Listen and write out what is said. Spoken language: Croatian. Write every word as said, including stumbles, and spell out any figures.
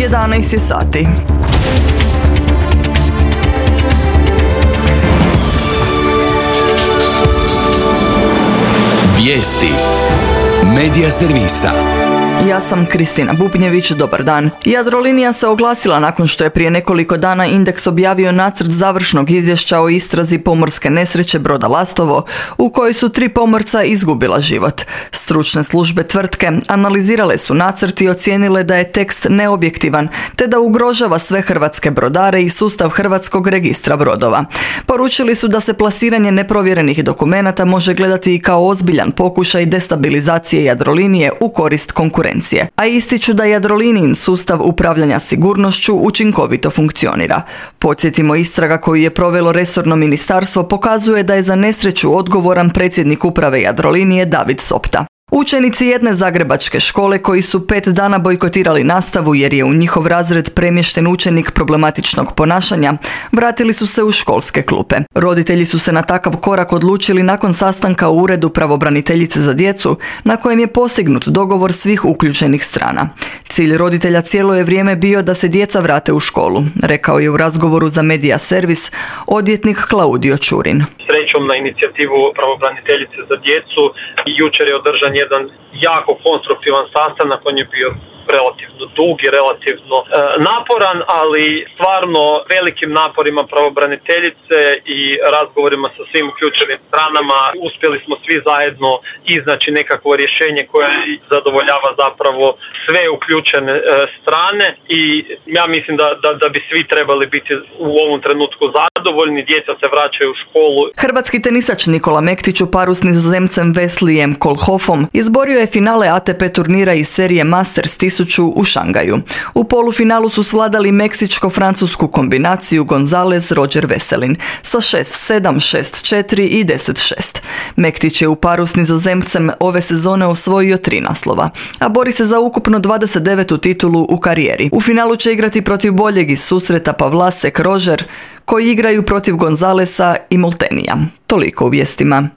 jedanaest je sati. Vijesti Medija servisa. Ja sam Kristina Bubnjević, dobar dan. Jadrolinija se oglasila nakon što je prije nekoliko dana Indeks objavio nacrt završnog izvješća o istrazi pomorske nesreće broda Lastovo, u kojoj su tri pomorca izgubila život. Stručne službe tvrtke analizirale su nacrt i ocijenile da je tekst neobjektivan, te da ugrožava sve hrvatske brodare i sustav Hrvatskog registra brodova. Poručili su da se plasiranje neprovjerenih dokumenata može gledati i kao ozbiljan pokušaj destabilizacije Jadrolinije u korist konkurencije. A ističu da Jadrolinijin sustav upravljanja sigurnošću učinkovito funkcionira. Podsjetimo, istraga koju je provelo resorno ministarstvo pokazuje da je za nesreću odgovoran predsjednik uprave Jadrolinije David Sopta. Učenici jedne zagrebačke škole koji su pet dana bojkotirali nastavu jer je u njihov razred premješten učenik problematičnog ponašanja, vratili su se u školske klupe. Roditelji su se na takav korak odlučili nakon sastanka u uredu pravobraniteljice za djecu, na kojem je postignut dogovor svih uključenih strana. Cilj roditelja cijelo je vrijeme bio da se djeca vrate u školu, rekao je u razgovoru za Medija servis odvjetnik Klaudio Čurin. Srećom na inicijativu pravobraniteljice za djecu jučer je održan jedan jako konstruktivan sastanak, on je bio relativno dug i relativno e, naporan, ali stvarno velikim naporima pravobraniteljice i razgovorima sa svim uključenim stranama uspjeli smo svi zajedno iznaći nekakvo rješenje koje zadovoljava zapravo sve uključene e, strane i ja mislim da, da, da bi svi trebali biti u ovom trenutku zadovoljni, djeca se vraćaju u školu. Hrvatski tenisač Nikola Mektić u paru s Nizozemcem Wesleym Kohlhoffom izborio je finale A T P turnira iz serije Masters tisuću u Šangaju. U polufinalu su svladali meksičko-francusku kombinaciju Gonzalez-Roger Veselin sa šest sedam, šest četiri i deset šest. Mektić je u paru s Nizozemcem ove sezone osvojio tri naslova, a bori se za ukupno dvadeset devetu titulu u karijeri. U finalu će igrati protiv boljeg iz susreta Pavlasek Roger, koji igraju protiv Gonzalesa i Moltenija. Toliko u vijestima.